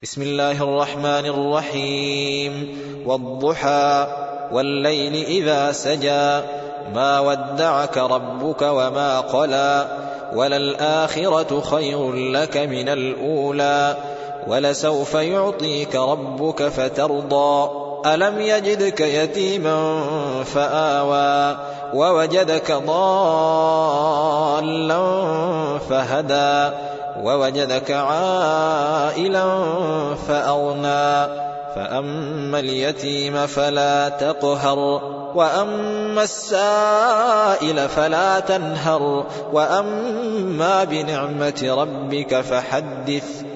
بسم الله الرحمن الرحيم. والضحى والليل إذا سجى ما ودعك ربك وما قلى وللآخرة خير لك من الأولى ولسوف يعطيك ربك فترضى ألم يجدك يتيما فآوى ووجدك ضالا فهدى ووجدك عائلا فأغنى فأما اليتيم فلا تقهر وأما السائل فلا تنهر وأما بنعمة ربك فحدث